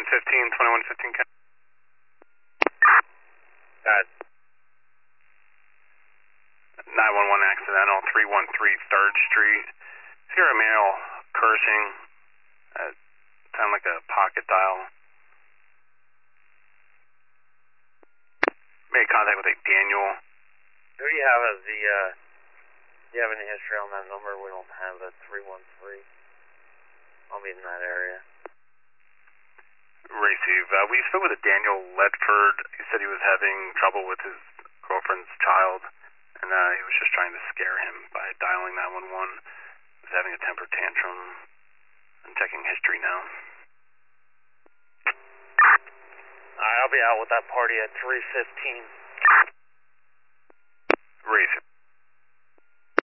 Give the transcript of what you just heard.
2115, Got 911 accidental, 313 3rd Street. Hear a male cursing. Sound like a pocket dial. Made contact with a Daniel. Who do you have as the, do you have any history on that number? We don't have a 313. I'll be in that area. Receive. We spoke with a Daniel Ledford. He said he was having trouble with his girlfriend's child, and he was just trying to scare him by dialing 911. He was having a temper tantrum. I'm checking history now. Alright, I'll be out with that party at 3:15. Receive.